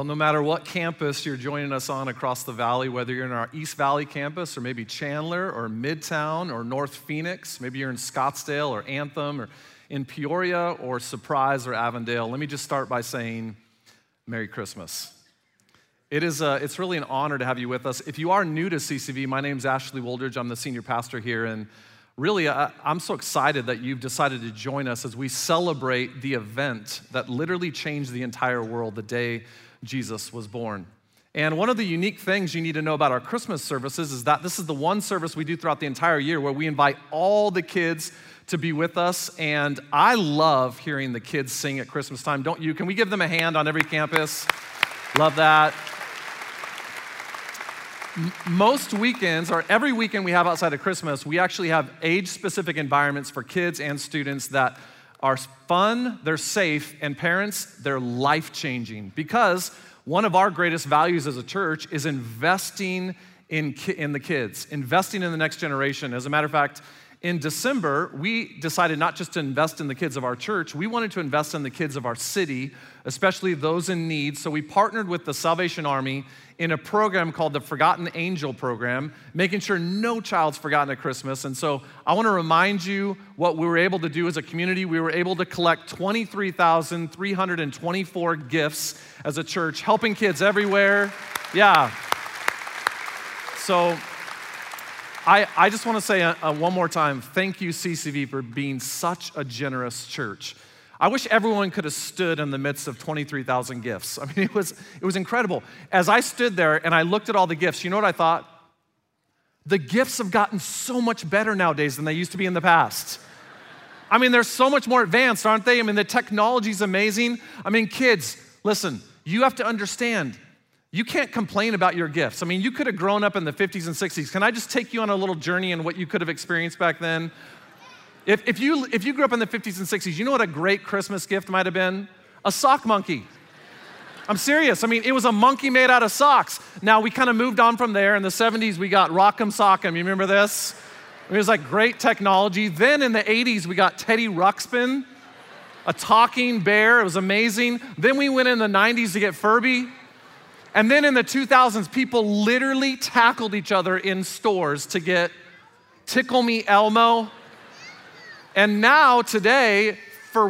no matter what campus you're joining us on across the valley, whether you're in our East Valley campus or maybe Chandler or Midtown or North Phoenix, maybe you're in Scottsdale or Anthem or in Peoria or Surprise or Avondale, let me just start by saying Merry Christmas. It's really an honor to have you with us. If you are new to CCV, my name's Ashley Woldridge. I'm the senior pastor here, and really, I'm so excited that you've decided to join us as we celebrate the event that literally changed the entire world, the day Jesus was born. And one of the unique things you need to know about our Christmas services is that this is the one service we do throughout the entire year where we invite all the kids to be with us. And I love hearing the kids sing at Christmas time, don't you? Can we give them a hand on every campus? Love that. Most weekends, or every weekend we have outside of Christmas, we actually have age-specific environments for kids and students that are fun, they're safe, and parents, they're life-changing. Because one of our greatest values as a church is investing in the kids, investing in the next generation. As a matter of fact, in December, we decided not just to invest in the kids of our church, we wanted to invest in the kids of our city, especially those in need. So we partnered with the Salvation Army in a program called the Forgotten Angel Program, making sure no child's forgotten at Christmas. And so I want to remind you what we were able to do as a community. We were able to collect 23,324 gifts as a church, helping kids everywhere. Yeah. So I just want to say one more time, thank you, CCV, for being such a generous church. I wish everyone could have stood in the midst of 23,000 gifts. I mean, it was incredible. As I stood there and I looked at all the gifts, you know what I thought? The gifts have gotten so much better nowadays than they used to be in the past. I mean, they're so much more advanced, aren't they? I mean, the technology's amazing. I mean, kids, listen, you have to understand, you can't complain about your gifts. I mean, you could have grown up in the 50s and 60s. Can I just take you on a little journey in what you could have experienced back then? If you grew up in the 50s and 60s, you know what a great Christmas gift might have been? A sock monkey. I'm serious. I mean, it was a monkey made out of socks. Now, we kind of moved on from there. In the 70s, we got Rock'em Sock'em. You remember this? It was like great technology. Then in the 80s, we got Teddy Ruxpin, a talking bear. It was amazing. Then we went in the 90s to get Furby. And then in the 2000s, people literally tackled each other in stores to get Tickle Me Elmo. And now, today, for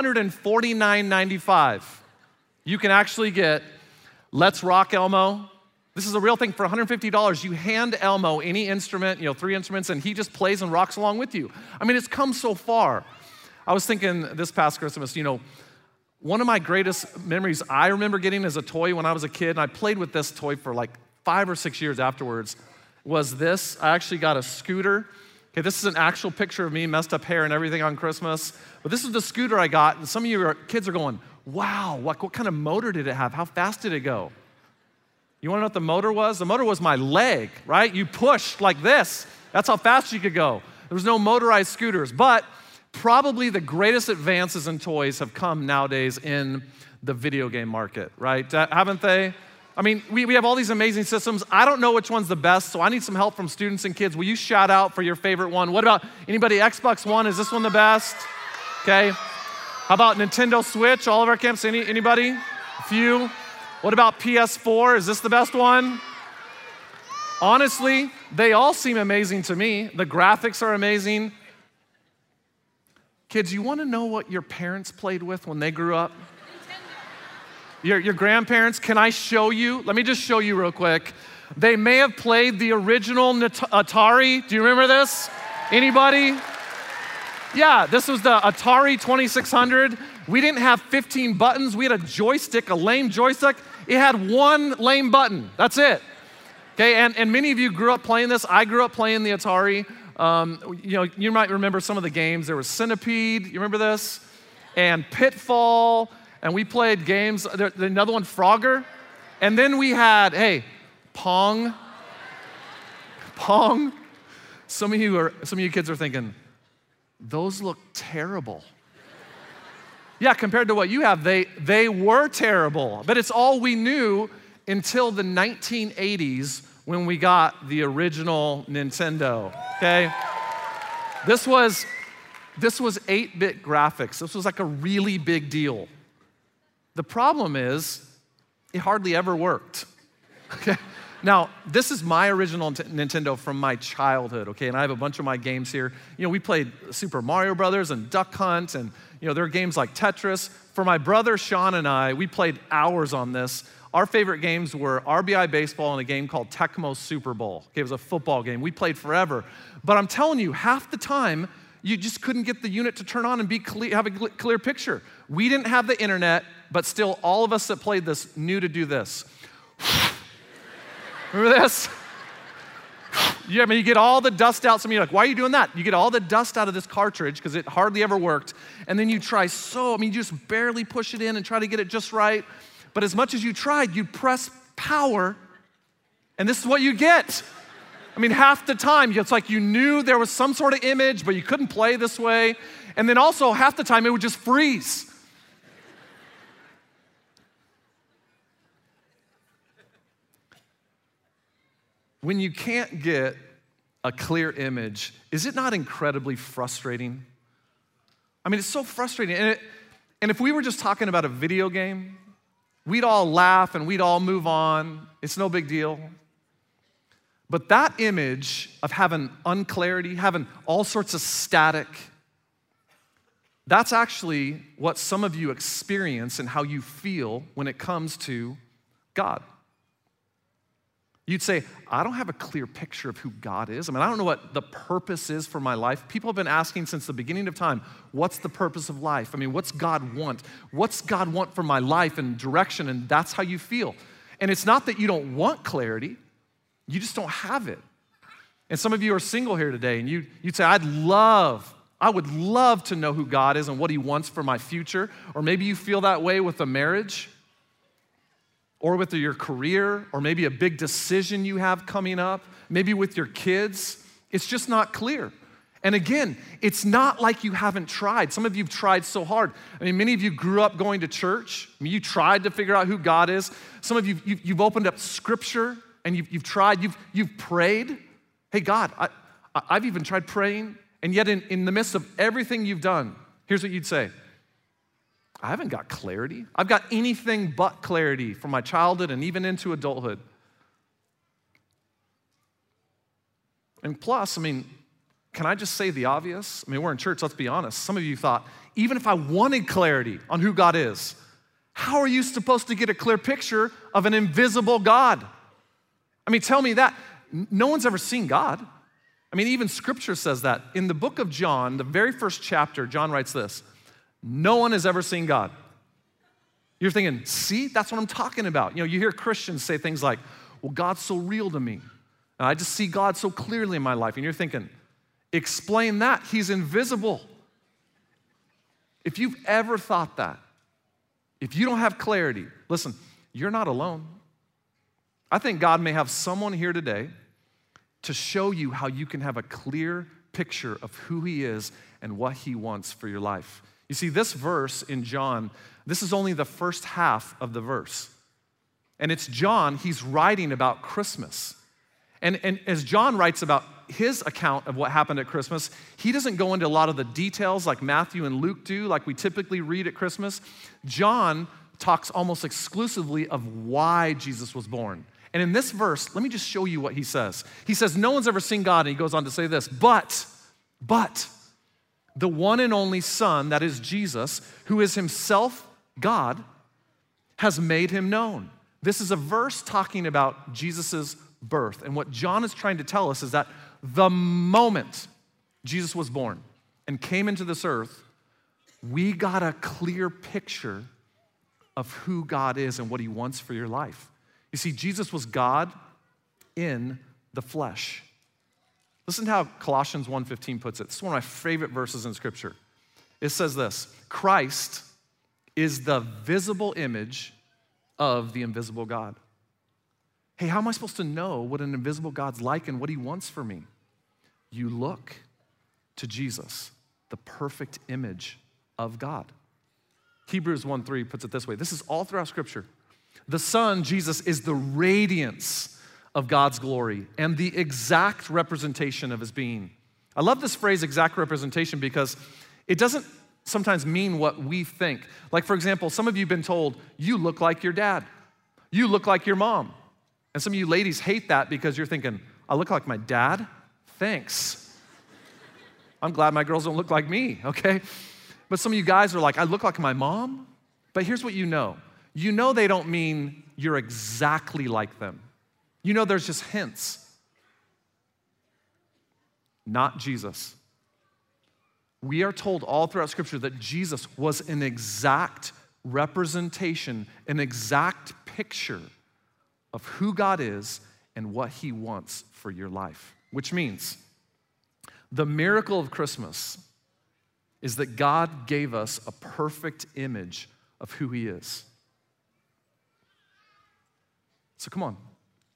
$149.95, you can actually get Let's Rock Elmo. This is a real thing. For $150, you hand Elmo any instrument, 3 instruments, and he just plays and rocks along with you. I mean, it's come so far. I was thinking this past Christmas, one of my greatest memories I remember getting as a toy when I was a kid, and I played with this toy for like 5 or 6 years afterwards, was this. I actually got a scooter. Okay, this is an actual picture of me, messed up hair and everything on Christmas. But this is the scooter I got, and some of you kids are going, wow, what kind of motor did it have? How fast did it go? You wanna know what the motor was? The motor was my leg, right? You pushed like this. That's how fast you could go. There was no motorized scooters, but probably the greatest advances in toys have come nowadays in the video game market, right? Haven't they? I mean, we have all these amazing systems. I don't know which one's the best, so I need some help from students and kids. Will you shout out for your favorite one? What about anybody, Xbox One? Is this one the best? Okay. How about Nintendo Switch? All of our camps, anybody? A few. What about PS4? Is this the best one? Honestly, they all seem amazing to me. The graphics are amazing. Kids, you want to know what your parents played with when they grew up? Your grandparents, can I show you? Let me just show you real quick. They may have played the original Atari. Do you remember this? Anybody? Yeah, this was the Atari 2600. We didn't have 15 buttons. We had a joystick, a lame joystick. It had one lame button. That's it. Okay, and many of you grew up playing this. I grew up playing the Atari. You might remember some of the games. There was Centipede. You remember this? And Pitfall. And we played games, another one, Frogger. And then we had, Pong. Pong. Some of you kids are thinking, those look terrible. Yeah, compared to what you have, they were terrible. But it's all we knew until the 1980s when we got the original Nintendo, okay? This was 8-bit graphics. This was like a really big deal. The problem is, it hardly ever worked. Okay. Now, this is my original Nintendo from my childhood, okay? And I have a bunch of my games here. We played Super Mario Brothers and Duck Hunt, and, there are games like Tetris. For my brother, Sean, and I, we played hours on this. Our favorite games were RBI Baseball and a game called Tecmo Super Bowl. Okay, it was a football game. We played forever. But I'm telling you, half the time, you just couldn't get the unit to turn on and have a clear picture. We didn't have the internet, but still, all of us that played this knew to do this. Remember this? Yeah, you get all the dust out. Some of you are like, why are you doing that? You get all the dust out of this cartridge because it hardly ever worked. And then you try you just barely push it in and try to get it just right. But as much as you tried, you'd press power, and this is what you get. Half the time, it's like you knew there was some sort of image, but you couldn't play this way. And then also, half the time, it would just freeze. When you can't get a clear image, is it not incredibly frustrating? It's so frustrating. And if we were just talking about a video game, we'd all laugh and we'd all move on. It's no big deal. But that image of having unclarity, having all sorts of static, that's actually what some of you experience and how you feel when it comes to God. You'd say, I don't have a clear picture of who God is. I don't know what the purpose is for my life. People have been asking since the beginning of time, what's the purpose of life? What's God want? What's God want for my life and direction? And that's how you feel. And it's not that you don't want clarity, you just don't have it. And some of you are single here today, and you'd say, I would love to know who God is and what he wants for my future. Or maybe you feel that way with a marriage, or with your career, or maybe a big decision you have coming up, maybe with your kids. It's just not clear. And again, it's not like you haven't tried. Some of you have tried so hard. Many of you grew up going to church. You tried to figure out who God is. Some of you've opened up scripture and you've tried, you've prayed. Hey, God, I've even tried praying. And yet in the midst of everything you've done, here's what you'd say. I haven't got clarity. I've got anything but clarity from my childhood and even into adulthood. And plus, can I just say the obvious? We're in church, let's be honest. Some of you thought, even if I wanted clarity on who God is, how are you supposed to get a clear picture of an invisible God? Tell me that. No one's ever seen God. Even scripture says that. In the book of John, the very first chapter, John writes this. No one has ever seen God. You're thinking, see, that's what I'm talking about. You hear Christians say things like, well, God's so real to me. And I just see God so clearly in my life. And you're thinking, explain that. He's invisible. If you've ever thought that, if you don't have clarity, listen, you're not alone. I think God may have someone here today to show you how you can have a clear picture of who he is and what he wants for your life. You see, this verse in John, this is only the first half of the verse. And it's John, he's writing about Christmas. And as John writes about his account of what happened at Christmas, he doesn't go into a lot of the details like Matthew and Luke do, like we typically read at Christmas. John talks almost exclusively of why Jesus was born. And in this verse, let me just show you what he says. He says, no one's ever seen God, and he goes on to say this, but the one and only Son, that is Jesus, who is himself God, has made him known. This is a verse talking about Jesus' birth. And what John is trying to tell us is that the moment Jesus was born and came into this earth, we got a clear picture of who God is and what he wants for your life. You see, Jesus was God in the flesh. Listen to how Colossians 1:15 puts it. This is one of my favorite verses in Scripture. It says this, Christ is the visible image of the invisible God. Hey, how am I supposed to know what an invisible God's like and what he wants for me? You look to Jesus, the perfect image of God. Hebrews 1:3 puts it this way. This is all throughout Scripture. The Son, Jesus, is the radiance of God's glory and the exact representation of his being. I love this phrase, exact representation, because it doesn't sometimes mean what we think. Like, for example, some of you have been told, you look like your dad. You look like your mom. And some of you ladies hate that because you're thinking, I look like my dad? Thanks. I'm glad my girls don't look like me, okay? But some of you guys are like, I look like my mom? But here's what you know. You know they don't mean you're exactly like them. You know there's just hints. Not Jesus. We are told all throughout Scripture that Jesus was an exact representation, an exact picture of who God is and what He wants for your life. Which means the miracle of Christmas is that God gave us a perfect image of who He is. So come on.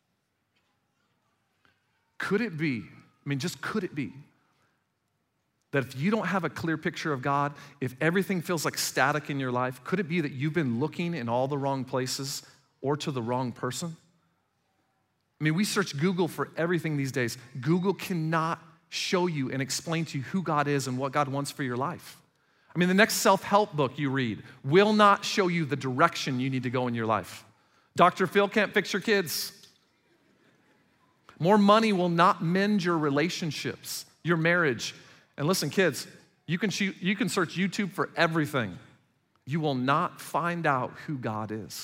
Could it be, just could it be, that if you don't have a clear picture of God, if everything feels like static in your life, could it be that you've been looking in all the wrong places or to the wrong person? We search Google for everything these days. Google cannot show you and explain to you who God is and what God wants for your life. The next self-help book you read will not show you the direction you need to go in your life. Dr. Phil can't fix your kids. More money will not mend your relationships, your marriage. And listen, kids, you can search YouTube for everything. You will not find out who God is.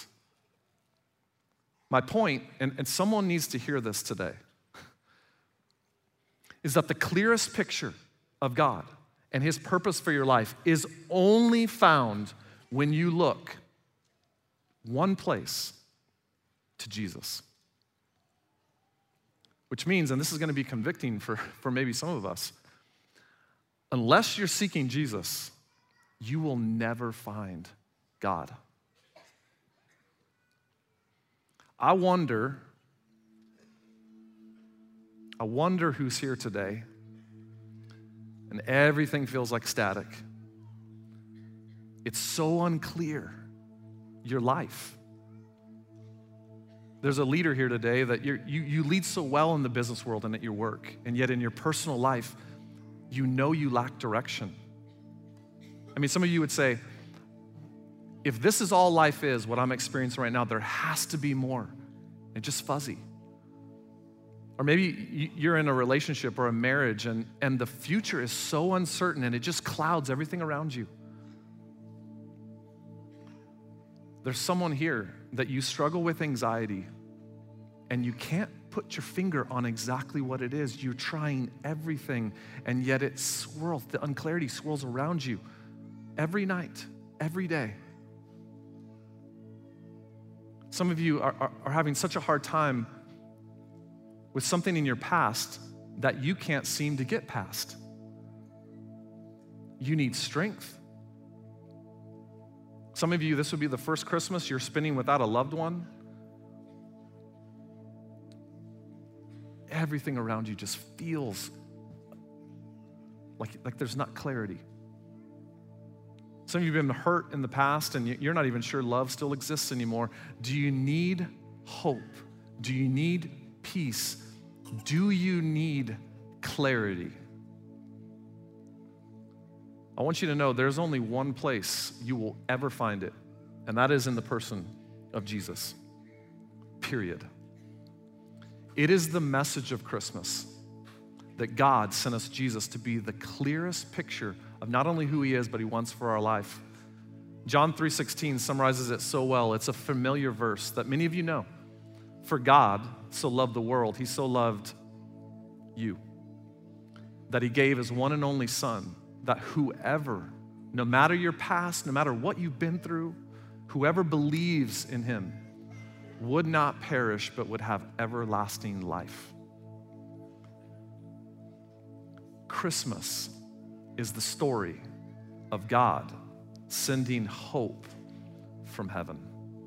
My point, and someone needs to hear this today, is that the clearest picture of God and His purpose for your life is only found when you look one place, to Jesus. Which means, and this is going to be convicting for maybe some of us, unless you're seeking Jesus, you will never find God. I wonder who's here today and everything feels like static. It's so unclear, your life. There's a leader here today that you lead so well in the business world and at your work, and yet in your personal life, you know you lack direction. Some of you would say, if this is all life is, what I'm experiencing right now, there has to be more. It's just fuzzy. Or maybe you're in a relationship or a marriage and the future is so uncertain and it just clouds everything around you. There's someone here that you struggle with anxiety and you can't put your finger on exactly what it is. You're trying everything and yet it swirls, the unclarity swirls around you every night, every day. Some of you are having such a hard time with something in your past that you can't seem to get past. You need strength. Some of you, this would be the first Christmas you're spending without a loved one. Everything around you just feels like there's not clarity. Some of you have been hurt in the past and you're not even sure love still exists anymore. Do you need hope? Do you need peace? Do you need clarity? I want you to know there's only one place you will ever find it, and that is in the person of Jesus, period. It is the message of Christmas that God sent us Jesus to be the clearest picture of not only who He is, but He wants for our life. John 3:16 summarizes it so well. It's a familiar verse that many of you know. For God so loved the world, He so loved you, that He gave His one and only Son, that whoever, no matter your past, no matter what you've been through, whoever believes in Him would not perish but would have everlasting life. Christmas is the story of God sending hope from heaven.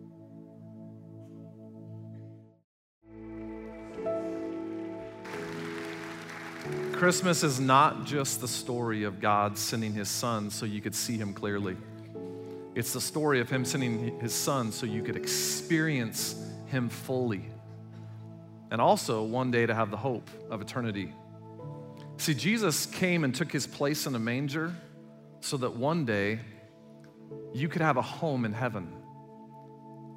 Christmas is not just the story of God sending His Son so you could see Him clearly. It's the story of Him sending His Son so you could experience Him fully. And also one day to have the hope of eternity. See, Jesus came and took His place in a manger so that one day you could have a home in heaven.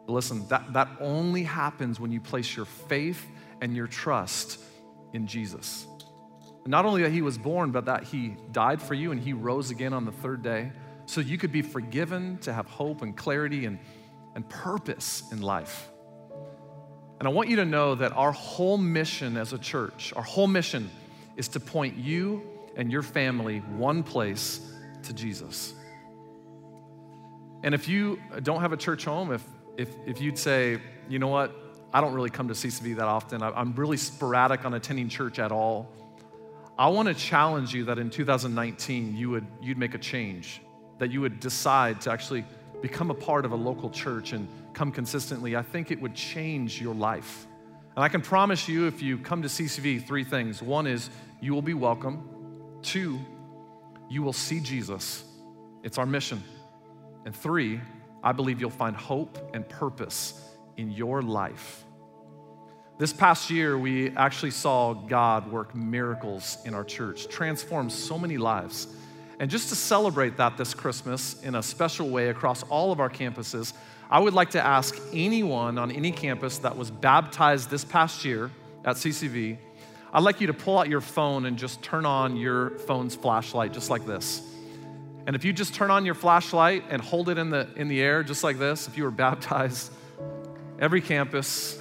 But listen, that only happens when you place your faith and your trust in Jesus. And not only that he was born, but that he died for you and he rose again on the third day so you could be forgiven, to have hope and clarity and purpose in life. And I want you to know that our whole mission as a church, our whole mission is to point you and your family one place, to Jesus. And if you don't have a church home, if you'd say, you know what, I don't really come to CCV that often, I'm really sporadic on attending church at all, I want to challenge you that in 2019 you'd make a change, that you would decide to actually become a part of a local church and come consistently. I think it would change your life. And I can promise you, if you come to CCV, 3 things. 1 is you will be welcome. 2, you will see Jesus. It's our mission. And 3, I believe you'll find hope and purpose in your life. This past year, we actually saw God work miracles in our church, transform so many lives. And just to celebrate that this Christmas in a special way across all of our campuses, I would like to ask anyone on any campus that was baptized this past year at CCV, I'd like you to pull out your phone and just turn on your phone's flashlight just like this. And if you just turn on your flashlight and hold it in the air just like this, if you were baptized, every campus.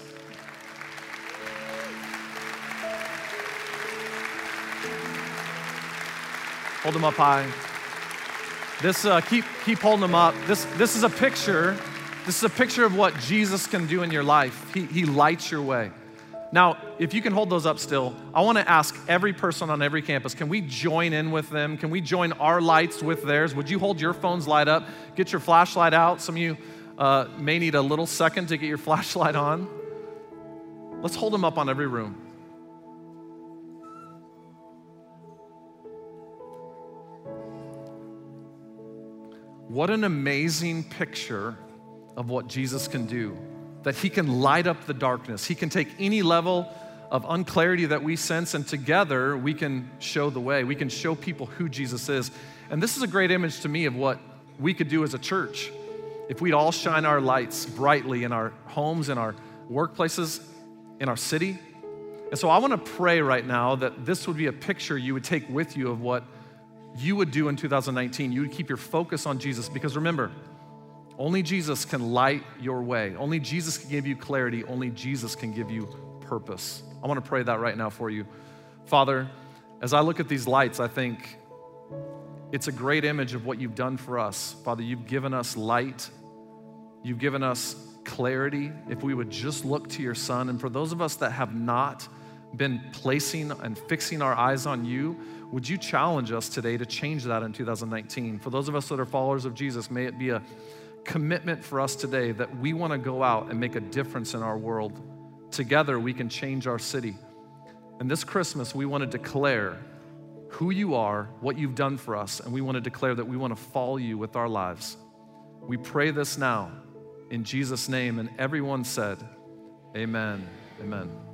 Hold them up high. This keep holding them up. This is a picture. This is a picture of what Jesus can do in your life. He lights your way. Now, if you can hold those up still, I want to ask every person on every campus, can we join in with them? Can we join our lights with theirs? Would you hold your phones light up? Get your flashlight out. Some of you may need a little second to get your flashlight on. Let's hold them up on every room. What an amazing picture of what Jesus can do, that he can light up the darkness. He can take any level of unclarity that we sense, and together we can show the way. We can show people who Jesus is. And this is a great image to me of what we could do as a church if we'd all shine our lights brightly in our homes, in our workplaces, in our city. And so I want to pray right now that this would be a picture you would take with you of what you would do in 2019. You would keep your focus on Jesus, because remember, only Jesus can light your way. Only Jesus can give you clarity. Only Jesus can give you purpose. I want to pray that right now for you. Father, as I look at these lights, I think it's a great image of what you've done for us. Father, you've given us light. You've given us clarity. If we would just look to your Son, and for those of us that have not been placing and fixing our eyes on you, would you challenge us today to change that in 2019? For those of us that are followers of Jesus, may it be a commitment for us today that we want to go out and make a difference in our world. Together, we can change our city. And this Christmas, we want to declare who you are, what you've done for us, and we want to declare that we want to follow you with our lives. We pray this now in Jesus' name, and everyone said, amen, amen.